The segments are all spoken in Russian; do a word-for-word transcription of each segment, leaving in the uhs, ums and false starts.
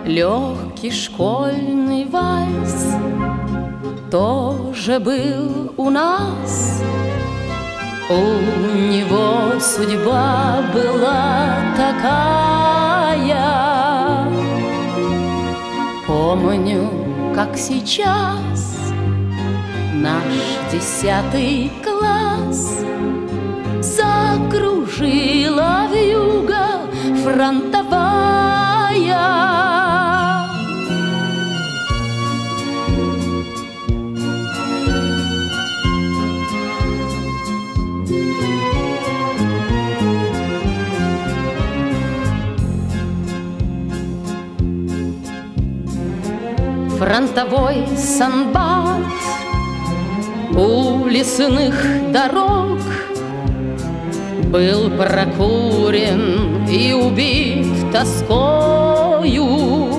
Легкий школьный вальс тоже был у нас. У него судьба была такая. Помню, как сейчас наш десятый класс закружила вьюга фронтовая. Фронтовой санбат у лесных дорог был прокурен и убит тоскою.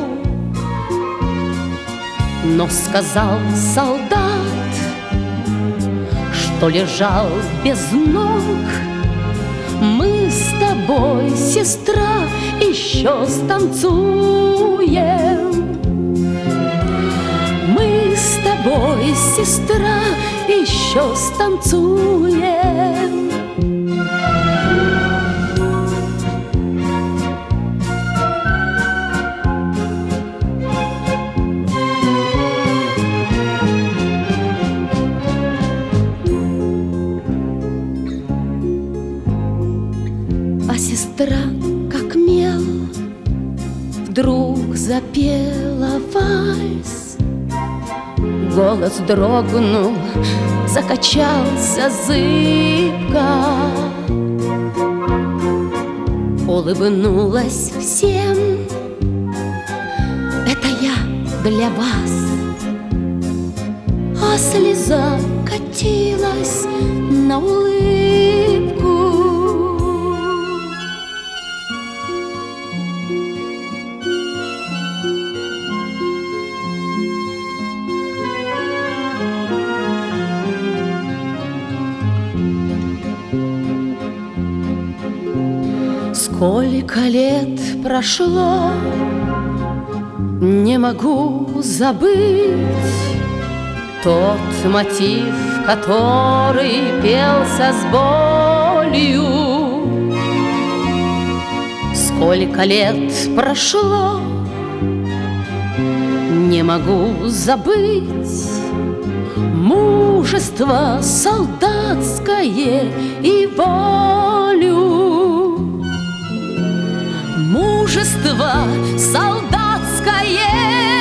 Но сказал солдат, что лежал без ног: мы с тобой, сестра, еще станцуем. Мы с тобой, сестра, еще станцуем. А сестра, как мел, вдруг запела вальс. Голос дрогнул, закачался зыбко. Улыбнулась всем: это я для вас. А слеза катилась на улыбку. Сколько лет прошло, не могу забыть тот мотив, который пелся с болью. Сколько лет прошло, не могу забыть мужество солдатское и волю. Мужество солдатское